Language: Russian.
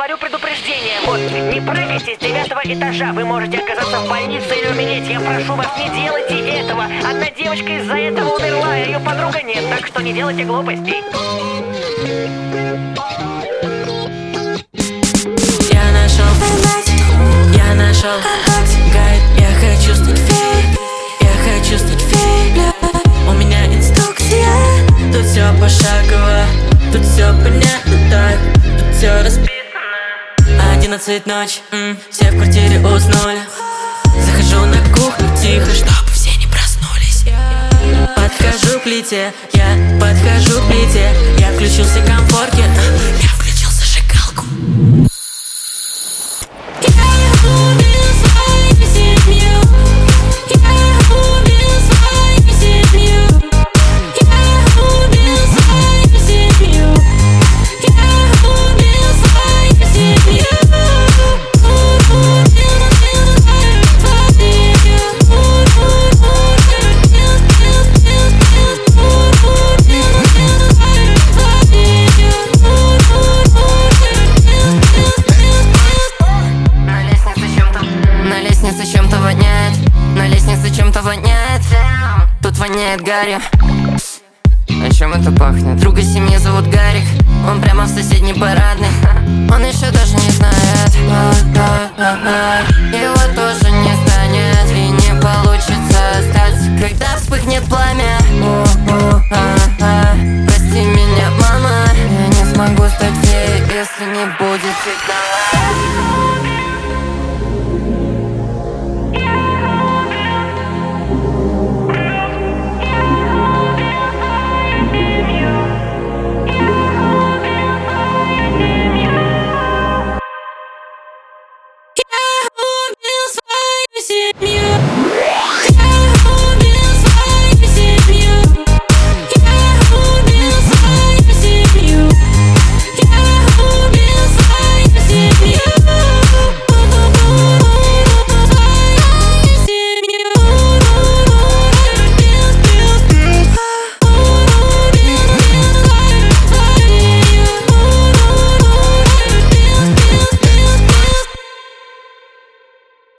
говорю предупреждение. Вот, не прыгайте с 9-го этажа. Вы можете оказаться в больнице или умереть. Я прошу вас, не делайте этого. Одна девочка из-за этого умерла, а ее подруга нет. Так что не делайте глупостей. Я нашел гайд, я хочу стать феей. Я хочу стать феей, бля. У меня инструкция, тут все пошагово, тут все понятно так, тут все расписано. 11 ночи, все в квартире уснули. Захожу на кухню тихо, чтобы все не проснулись. Подхожу к плите, я подхожу к плите. Я включился комфорки, я включил зажигалку. Чем-то воняет, на лестнице чем-то воняет. Тут воняет Гарри. А чем это пахнет? Друга семьи зовут Гарик. Он прямо в соседней парадной. Он еще даже не знает. Его тоже не станет. И не получится остаться, когда вспыхнет пламя. Прости меня, мама. Я не смогу стать феей, если не будет сигнала.